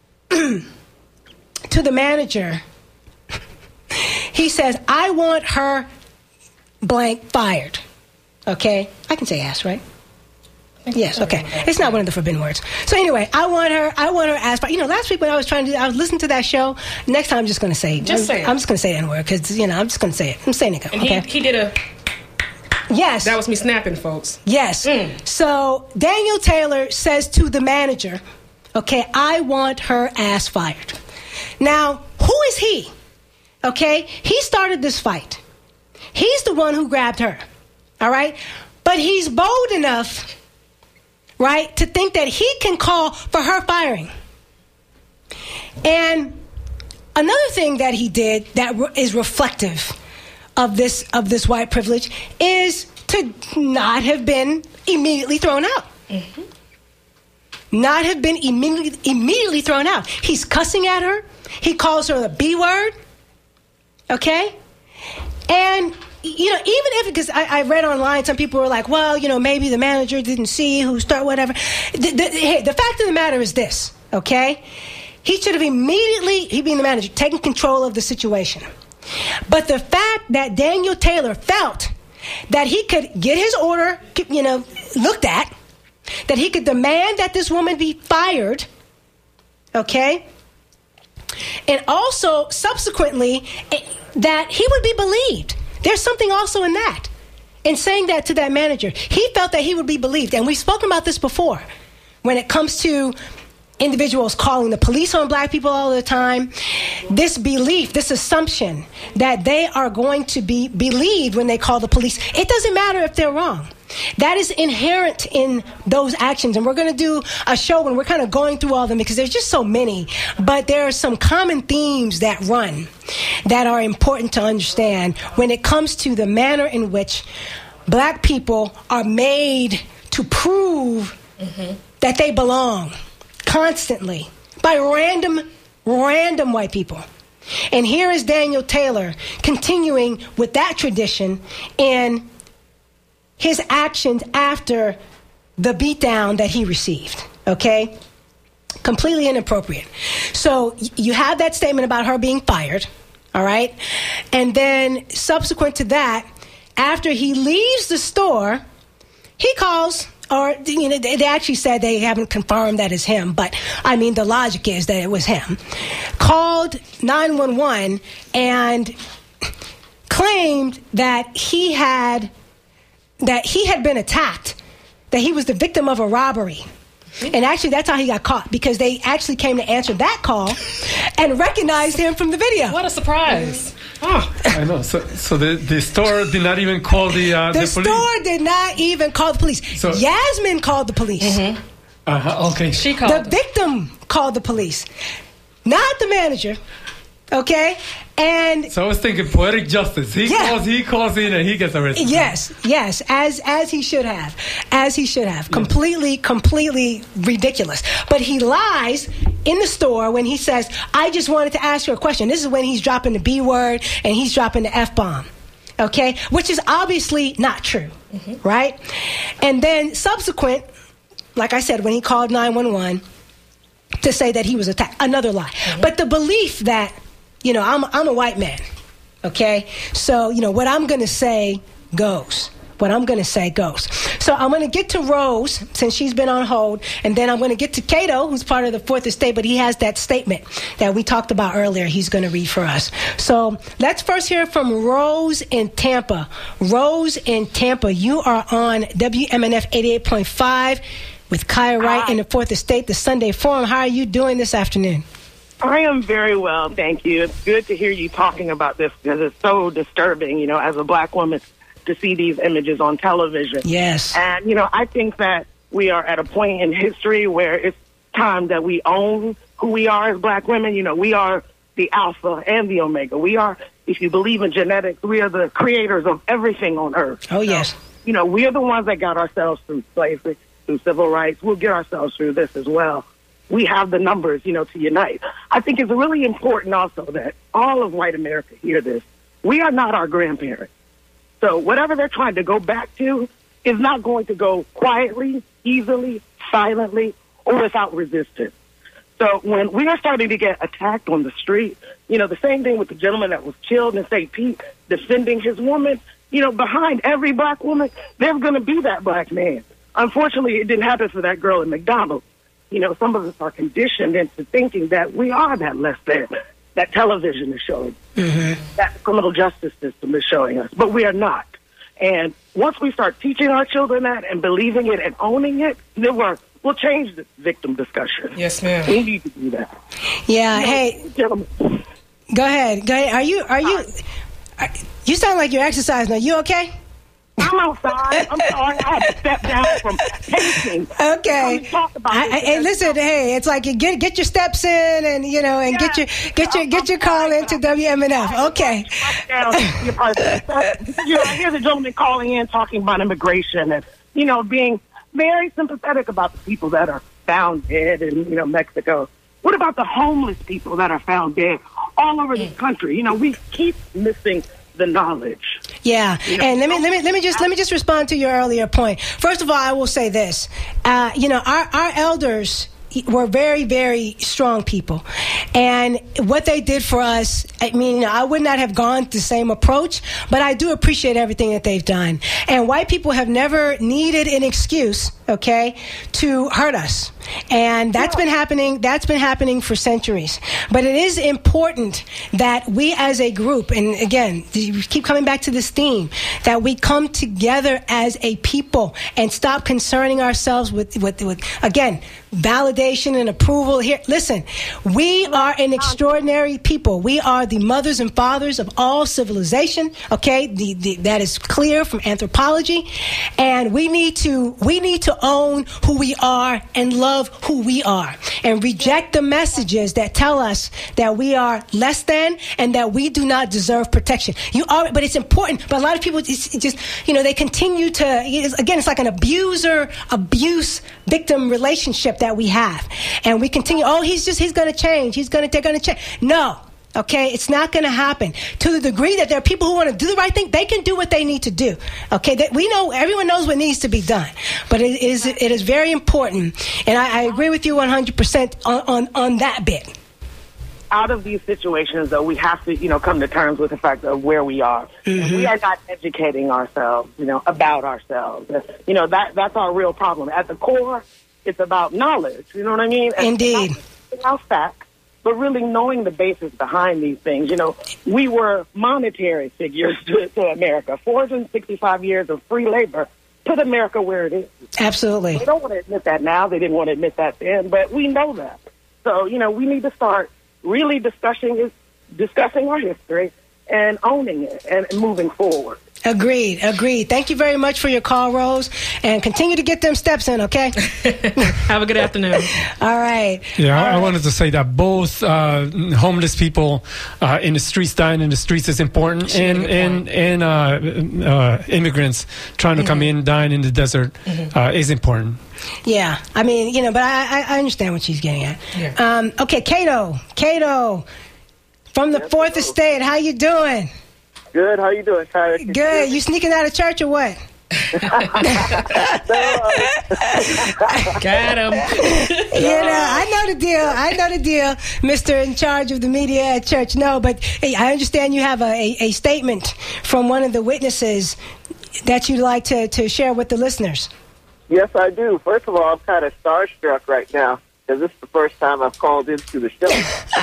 to the manager, he says, I want her blank fired. Okay? I can say ass, right? Yes, okay. It's not one of the forbidden words. So anyway, I want her, I want her ass fired. You know, last week when I was trying to, I was listening to that show. Next time I'm just going to say, just I'm, say it. I'm just going to say the N-word because, you know, I'm just going to say it. I'm saying it, and okay? he, he did a... Yes. That was me snapping, folks. Yes. Mm. So Daniel Taylor says to the manager, okay, I want her ass fired. Now, who is he? Okay? He started this fight. He's the one who grabbed her. All right? But he's bold enough, right, to think that he can call for her firing. And another thing that he did that re- is reflective of this of this white privilege is to not have been immediately thrown out. Mm-hmm. Not have been immediately immediately thrown out. He's cussing at her. He calls her the B word. Okay? And, you know, even if, because I, I read online, some people were like, well, you know, maybe the manager didn't see who started, whatever. The, the, hey, the fact of the matter is this, okay? He should have immediately, he being the manager, taken control of the situation. But the fact that Daniel Taylor felt that he could get his order, you know, looked at, that he could demand that this woman be fired, okay? And also, subsequently, that he would be believed. There's something also in that, in saying that to that manager. He felt that he would be believed. And we've spoken about this before when it comes to individuals calling the police on black people all the time. This belief, this assumption that they are going to be believed when they call the police. It doesn't matter if they're wrong. That is inherent in those actions. And we're going to do a show when we're kind of going through all of them because there's just so many. But there are some common themes that run that are important to understand when it comes to the manner in which black people are made to prove mm-hmm. that they belong constantly by random, random white people. And here is Daniel Taylor continuing with that tradition in his actions after the beatdown that he received, okay? Completely inappropriate. So you have that statement about her being fired, all right? And then subsequent to that, after he leaves the store, he calls, or, you know, they actually said they haven't confirmed that it's him, but, I mean, the logic is that it was him, called nine one one and claimed that he had that he had been attacked, that he was the victim of a robbery. And actually, that's how he got caught, because they actually came to answer that call and recognized him from the video. What a surprise. Oh. I know. So, so the, the store did not even call the, uh, the, the store police? The store did not even call the police. So, Yasmin called the police. Mm-hmm. Uh-huh, okay. She called The them. victim called the police, not the manager. Okay, and so I was thinking poetic justice. He yeah. calls, he calls in, and he gets arrested. Yes, yes, as as he should have, as he should have. Yeah. Completely, completely ridiculous. But he lies in the store when he says, "I just wanted to ask you a question." This is when he's dropping the B word and he's dropping the F bomb. Okay, which is obviously not true, mm-hmm. right? And then subsequent, like I said, when he called nine one one to say that he was attacked, another lie. Mm-hmm. But the belief that, you know, I'm I'm a white man, okay? So, you know, what I'm going to say goes. What I'm going to say goes. So I'm going to get to Rose, since she's been on hold, and then I'm going to get to Cato, who's part of the Fourth Estate, but he has that statement that we talked about earlier he's going to read for us. So let's first hear from Rose in Tampa. Rose in Tampa, you are on W M N F eighty-eight point five with Kaya Wright in the Fourth Estate, the Sunday Forum. How are you doing this afternoon? I am very well, thank you. It's good to hear you talking about this because it's so disturbing, you know, as a black woman to see these images on television. Yes. And, you know, I think that we are at a point in history where it's time that we own who we are as black women. You know, we are the alpha and the omega. We are, if you believe in genetics, we are the creators of everything on earth. Oh, yes. So, you know, we are the ones that got ourselves through slavery, through civil rights. We'll get ourselves through this as well. We have the numbers, you know, to unite. I think it's really important also that all of white America hear this. We are not our grandparents. So whatever they're trying to go back to is not going to go quietly, easily, silently, or without resistance. So when we are starting to get attacked on the street, you know, the same thing with the gentleman that was killed in Saint Pete defending his woman, you know, behind every black woman, there's going to be that black man. Unfortunately, it didn't happen for that girl at McDonald's. You know, some of us are conditioned into thinking that we are that less than, that television is showing, mm-hmm. that the criminal justice system is showing us, but we are not. And once we start teaching our children that and believing it and owning it, then we're, we'll change the victim discussion. Yes, ma'am. We need to do that. Yeah, you know, hey, gentlemen. Go ahead. Go ahead. Are you, are you, are, you sound like you're exercising. Are you okay? I'm outside. I'm sorry. I had to step down from pacing. Okay. Talk about I, I, hey, listen. Hey, it's like you get get your steps in, and you know, and yeah, get your get your get your call into W M N F. Okay. You know, I hear the gentleman calling in talking about immigration and you know being very sympathetic about the people that are found dead in you know Mexico. What about the homeless people that are found dead all over this country? You know, we keep missing the knowledge. Yeah, you know, and let me let me let me just let me just respond to your earlier point. First of all, I will say this: uh, you know, our our elders were very, very strong people, and what they did for us. I mean, I would not have gone the same approach, but I do appreciate everything that they've done. And white people have never needed an excuse, okay, to hurt us, and that's yeah. been happening. That's been happening for centuries. But it is important that we, as a group, and again, we keep coming back to this theme, that we come together as a people and stop concerning ourselves with, with, with again, validation and approval. Here, listen, we are an extraordinary people. We are the mothers and fathers of all civilization. Okay, the, the, that is clear from anthropology, and we need to we need to own who we are and love who we are, and reject the messages that tell us that we are less than and that we do not deserve protection. You are, but it's important. But a lot of people it's, it's just you know they continue to it's, again it's like an abuser abuse victim relationship that we have, and we continue. Oh, he's just he's going to change. He's going to they're going to change. No. Okay, it's not going to happen. To the degree that there are people who want to do the right thing, they can do what they need to do. Okay, that we know everyone knows what needs to be done, but it is it is very important, and I, I agree with you one hundred percent on, on on that bit. Out of these situations, though, we have to, you know, come to terms with the fact of where we are. Mm-hmm. We are not educating ourselves, you know, about ourselves. You know, that that's our real problem. At the core, it's about knowledge. You know what I mean? Indeed. It's not facts, but really knowing the basis behind these things. You know, we were monetary figures to, to America. four hundred sixty-five years of free labor put America where it is. Absolutely. They don't want to admit that now. They didn't want to admit that then, but we know that. So, you know, we need to start really discussing is discussing our history and owning it and moving forward. Agreed, agreed. Thank you very much for your call, Rose, and continue to get them steps in, okay? Have a good afternoon. All right. Yeah, All I, right. I wanted to say that both uh, homeless people uh, in the streets, dying in the streets is important, and and, and uh, uh, immigrants trying to mm-hmm. come in, dying in the desert mm-hmm. uh, is important. Yeah, I mean, you know, but I, I understand what she's getting at. Yeah. Um, okay, Cato, Cato, from the yes, Fourth hello. Estate, how you doing? Good. How you doing, Tyler? Good. You sneaking out of church or what? Got him. You know, I know the deal. I know the deal, Mister in charge of the media at church. No, but hey, I understand you have a, a, a statement from one of the witnesses that you'd like to, to share with the listeners. Yes, I do. First of all, I'm kind of starstruck right now because this is the first time I've called into the show.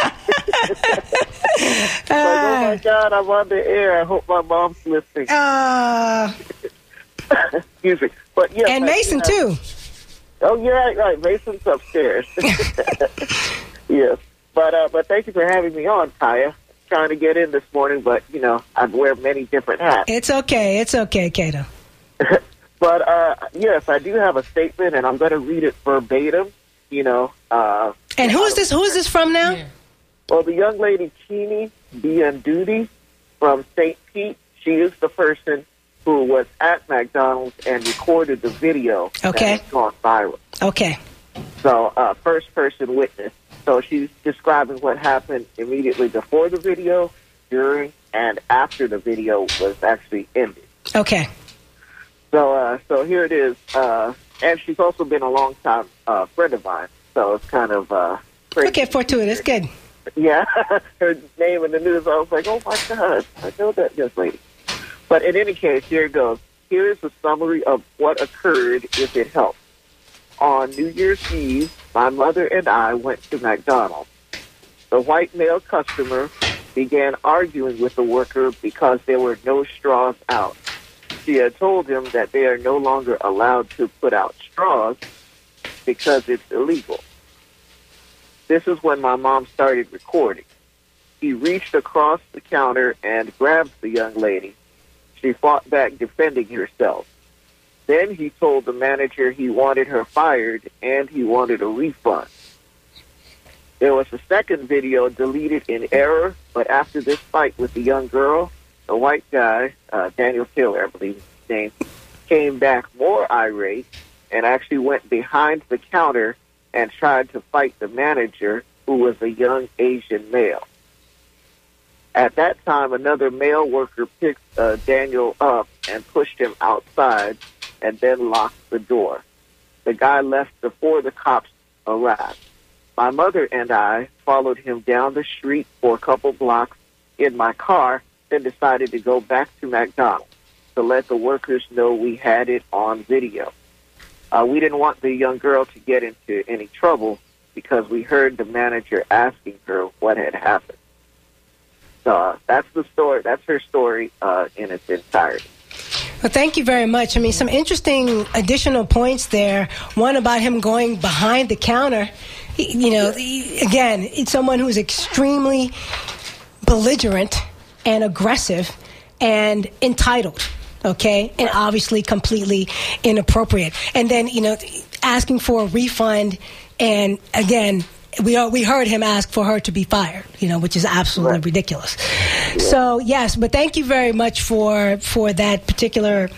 Like, oh my God, I'm on the air. I hope my mom's listening. Uh, Excuse me. But yes, and Mason, have, too. Oh, yeah, right, right. Mason's upstairs. Yes. But uh, but thank you for having me on, Kaya. Trying to get in this morning, but, you know, I wear many different hats. It's okay. It's okay, Cato. But, uh, yes, I do have a statement, and I'm going to read it verbatim, you know. Uh, and who is this? Who is this from now? Yeah. Well, the young lady, Keene Bianduti from Saint Pete, she is the person who was at McDonald's and recorded the video okay. that has gone viral. Okay. So, uh, first-person witness. So she's describing what happened immediately before the video, during, and after the video was actually ended. Okay. So, uh, so here it is. Uh, and she's also been a long-time uh, friend of mine, so it's kind of uh, crazy. Okay, fortuitous. Good. Yeah, her name in the news, I was like, oh, my God, I know that young lady. But in any case, here it goes. Here is a summary of what occurred, if it helps. On New Year's Eve, my mother and I went to McDonald's. The white male customer began arguing with the worker because there were no straws out. She had told him that they are no longer allowed to put out straws because it's illegal. This is when my mom started recording. He reached across the counter and grabbed the young lady. She fought back, defending herself. Then he told the manager he wanted her fired and he wanted a refund. There was a second video deleted in error, but after this fight with the young girl, the white guy, uh, Daniel Taylor, I believe his name, came back more irate and actually went behind the counter and tried to fight the manager, who was a young Asian male. At that time, another male worker picked uh, Daniel up and pushed him outside and then locked the door. The guy left before the cops arrived. My mother and I followed him down the street for a couple blocks in my car, then decided to go back to McDonald's to let the workers know we had it on video. Uh, we didn't want the young girl to get into any trouble because we heard the manager asking her what had happened. So uh, that's the story. That's her story uh, in its entirety. Well, thank you very much. I mean, some interesting additional points there. One about him going behind the counter. He, you know, he, again, it's someone who's extremely belligerent and aggressive and entitled, okay, and obviously completely inappropriate. And then, you know, asking for a refund, and again, we are, we heard him ask for her to be fired, you know, which is absolutely right. ridiculous. Yeah. So, yes, but thank you very much for for that particular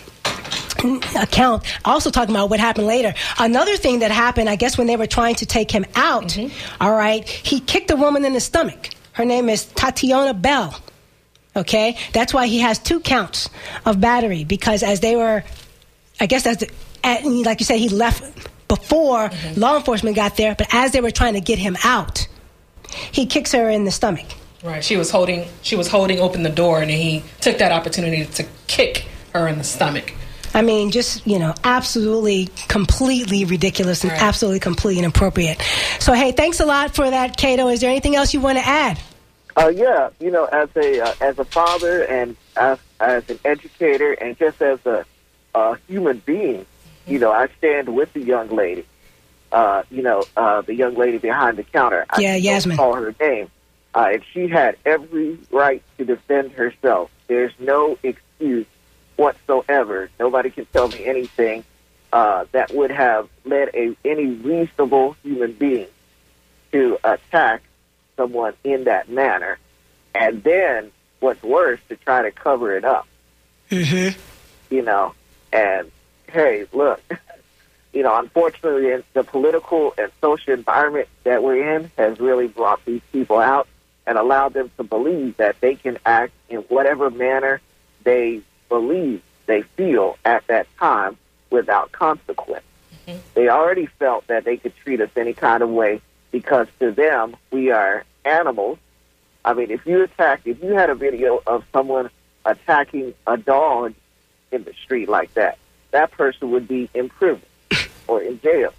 account. Also talking about what happened later. Another thing that happened, I guess, when they were trying to take him out, mm-hmm. all right, he kicked a woman in the stomach. Her name is Tatiana Bell. Okay? That's why he has two counts of battery, because as they were, I guess, as the, at, like you said, he left before mm-hmm. law enforcement got there, but as they were trying to get him out, he kicks her in the stomach. Right. She was holding she was holding open the door, and he took that opportunity to kick her in the stomach. I mean, just, you know, absolutely, completely ridiculous and right. absolutely, completely inappropriate. So, hey, thanks a lot for that, Cato. Is there anything else you want to add? Uh, yeah, you know, as a uh, as a father and as, as an educator and just as a, a human being, you know, I stand with the young lady. Uh, you know, uh, the young lady behind the counter. Yeah, I Yasmin. Don't call her name. Uh, and she had every right to defend herself. There's no excuse whatsoever. Nobody can tell me anything uh, that would have led a any reasonable human being to attack someone in that manner. And then, what's worse, to try to cover it up. Mm-hmm. You know, and hey, look, you know, unfortunately, in the political and social environment that we're in has really brought these people out and allowed them to believe that they can act in whatever manner they believe, they feel at that time without consequence. Mm-hmm. They already felt that they could treat us any kind of way because to them, we are animals. I mean, if you attack, if you had a video of someone attacking a dog in the street like that, that person would be in prison or in jail.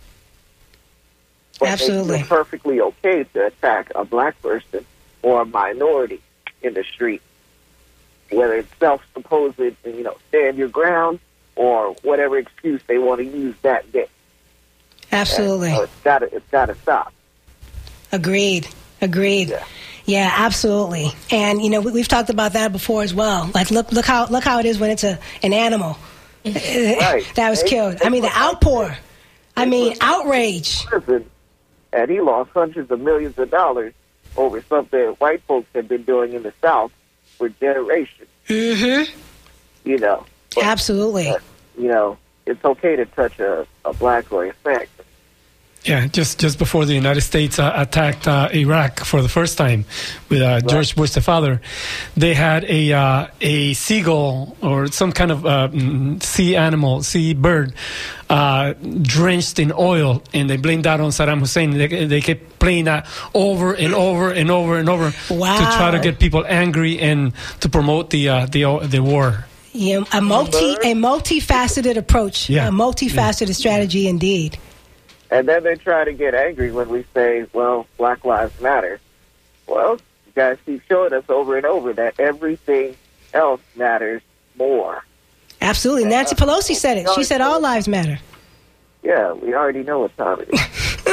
But absolutely. It's perfectly okay to attack a black person or a minority in the street, whether it's self-supposed, you know, stand your ground or whatever excuse they want to use that day. Absolutely. And, uh, it's got to, it's got to stop. Agreed. Agreed. Yeah. Yeah, absolutely. And you know, we, we've talked about that before as well. Like, look, look how look how it is when it's a an animal right. that was they, killed. they I mean, the outpour. They I mean, outrage. Prison, and he lost hundreds of millions of dollars over something white folks have been doing in the South for generations. Mm-hmm. You know. But, absolutely. Uh, you know, it's okay to touch a, a black or a Hispanic. Yeah, just, just before the United States uh, attacked uh, Iraq for the first time with uh, right. George Bush the father, they had a uh, a seagull or some kind of uh, sea animal, sea bird, uh, drenched in oil, and they blamed that on Saddam Hussein. They, they kept playing that over and over and over and over wow. to try to get people angry and to promote the uh, the the war. Yeah, a multi a multifaceted approach, yeah. a multifaceted yeah. strategy indeed. And then they try to get angry when we say, well, Black Lives Matter. Well, you guys keep showing us over and over that everything else matters more. Absolutely. And Nancy Pelosi said it. She said all lives matter. Yeah, we already know what time it is.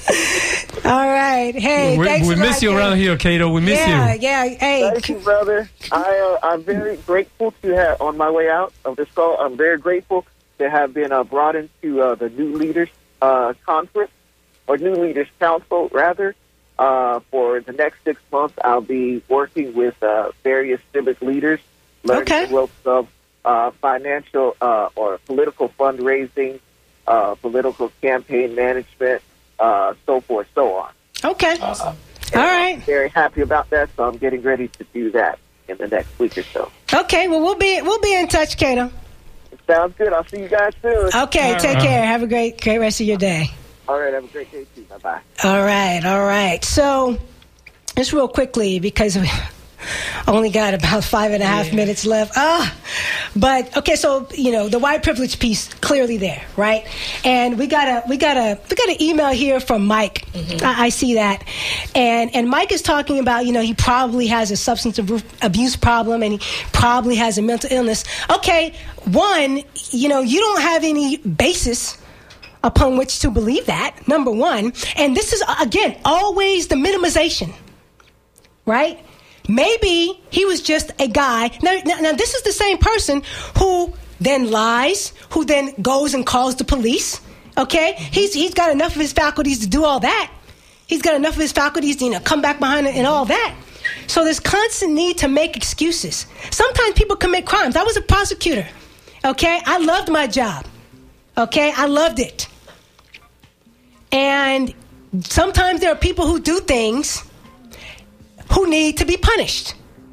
All right. Hey, we, thanks we a miss lot, you Cato. around here, Cato. We miss yeah, you. Yeah, Hey. Thank you, brother. I, uh, I'm very grateful to have, on my way out of this call, I'm very grateful to have been uh, brought into uh, the New Leaders uh, Conference, or New Leaders Council, rather. Uh, for the next six months, I'll be working with uh, various civic leaders, learning Okay. the ropes of uh, financial uh, or political fundraising, uh, political campaign management, uh, so forth, so on. Okay. Awesome. All right. Very happy about that, so I'm getting ready to do that in the next week or so. Okay. Well, we'll be we'll be in touch, Cato. Sounds good. I'll see you guys soon. Okay. All Take right. care. Have a great great rest of your day. All right. Have a great day, too. Bye-bye. All right. All right. So, just real quickly, because we only got about five and a half Yeah. minutes left. Ah, but okay. So you know the white privilege piece clearly there, right? And we got a we got a we got an email here from Mike. I, I see that, and and Mike is talking about you know he probably has a substance abu- abuse problem and he probably has a mental illness. Okay, one, you know you don't have any basis upon which to believe that, number one. And this is, again, always the minimization, right? Maybe he was just a guy. Now, now, now, this is the same person who then lies, who then goes and calls the police, okay? He's He's got enough of his faculties to do all that. He's got enough of his faculties to, you know, come back behind it and all that. So there's constant need to make excuses. Sometimes people commit crimes. I was a prosecutor, okay? I loved my job, okay? I loved it. And sometimes there are people who do things who need to be punished.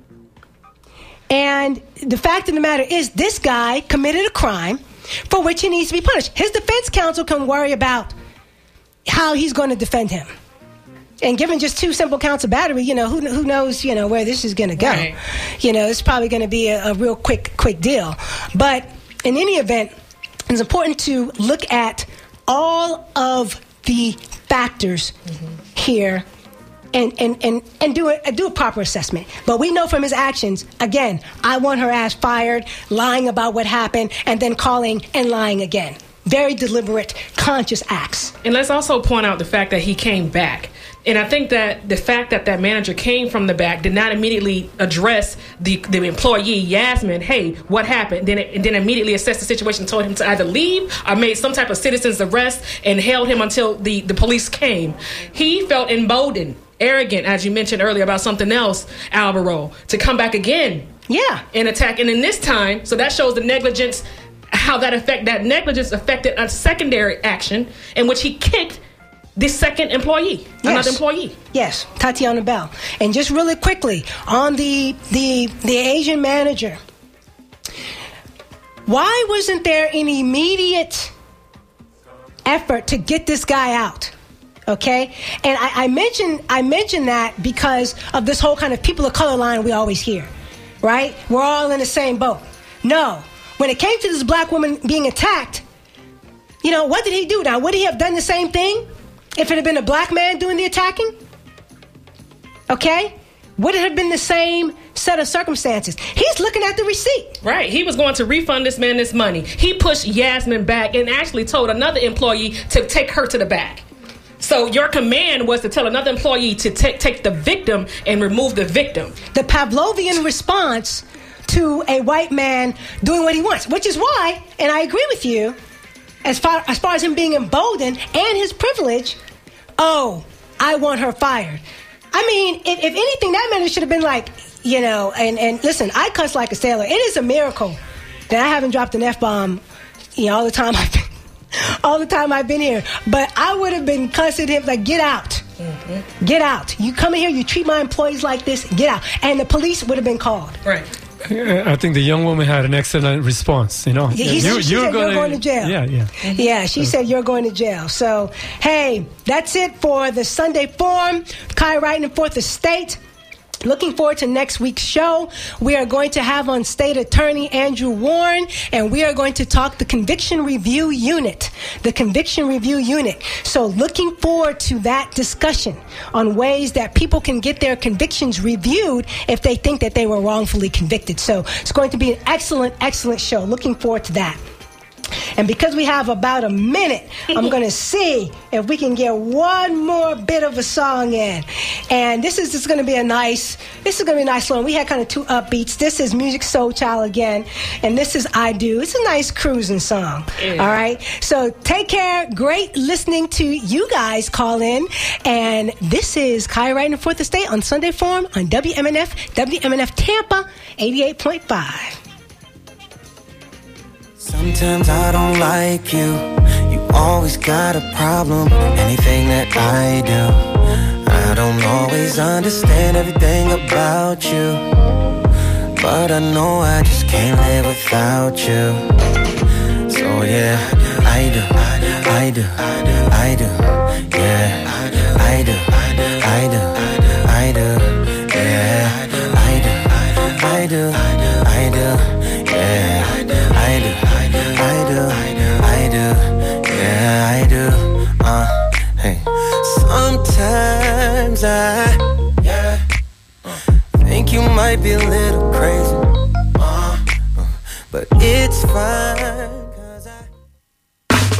And the fact of the matter is, this guy committed a crime for which he needs to be punished. His defense counsel can worry about how he's going to defend him. And given just two simple counts of battery, you know, who, who knows, you know, where this is going to go. Right. You know, it's probably going to be a, a real quick, quick deal. But in any event, it's important to look at all of the factors mm-hmm. here and, and, and, and do, a, do a proper assessment. But we know from his actions, again, I want her ass fired, lying about what happened, and then calling and lying again. Very deliberate, conscious acts. And let's also point out the fact that he came back. And I think that the fact that that manager came from the back did not immediately address the, the employee, Yasmin, hey, what happened? Then it, and then immediately assessed the situation, told him to either leave or made some type of citizen's arrest and held him until the, the police came. He felt emboldened, arrogant, as you mentioned earlier about something else, Alvaro, to come back again. Yeah. And attack. And in this time, so that shows the negligence, how that affect that negligence affected a secondary action in which he kicked the second employee, yes. another employee. Yes, Tatiana Bell. And just really quickly, on the the the Asian manager, why wasn't there an immediate effort to get this guy out? Okay? And I, I mentioned I mentioned that because of this whole kind of people of color line we always hear, right? We're all in the same boat. No. When it came to this black woman being attacked, you know, what did he do now? Would he have done the same thing if it had been a black man doing the attacking? Okay? Would it have been the same set of circumstances? He's looking at the receipt. Right. He was going to refund this man this money. He pushed Yasmin back and actually told another employee to take her to the back. So your command was to tell another employee to take take the victim and remove the victim. The Pavlovian response to a white man doing what he wants, which is why, and I agree with you, as far as far as him being emboldened and his privilege, oh, I want her fired. I mean, if, if anything, that man should have been like, you know, and, and listen, I cuss like a sailor. It is a miracle that I haven't dropped an F-bomb, you know, all the time I've been, all the time I've been here. But I would have been cussing him like, get out. Mm-hmm. Get out. You come in here, you treat my employees like this, get out. And the police would have been called. Right. I think the young woman had an excellent response. You know, he, he, you, she you're said gonna, you're going to jail. Yeah, yeah. Mm-hmm. Yeah, she said you're going to jail. So, hey, that's it for the Sunday Forum. Kai Wright and Fourth Estate. Looking forward to next week's show. We are going to have on State Attorney Andrew Warren, and we are going to talk the Conviction Review Unit. The Conviction Review Unit. So looking forward to that discussion on ways that people can get their convictions reviewed if they think that they were wrongfully convicted. So it's going to be an excellent, excellent show. Looking forward to that. And because we have about a minute, I'm going to see if we can get one more bit of a song in. And this is just going to be a nice, this is going to be a nice one. We had kind of two upbeats. This is Musiq Soulchild again, and this is I Do. It's a nice cruising song. Yeah. All right? So take care. Great listening to you guys call in. And this is Kai Wright and Fourth Estate on Sunday Forum on W M N F, W M N F Tampa, eighty-eight point five. Sometimes I don't like you. You always got a problem. Anything that I do, I don't always understand everything about you, but I know I just can't live without you. So yeah, I do, I do, I do, yeah, I do, I do, I do, yeah, I do, I do, I do, yeah, I do, I do, I do, yeah, I do, uh, hey. Sometimes I, yeah, think you might be a little crazy, uh, but it's fine.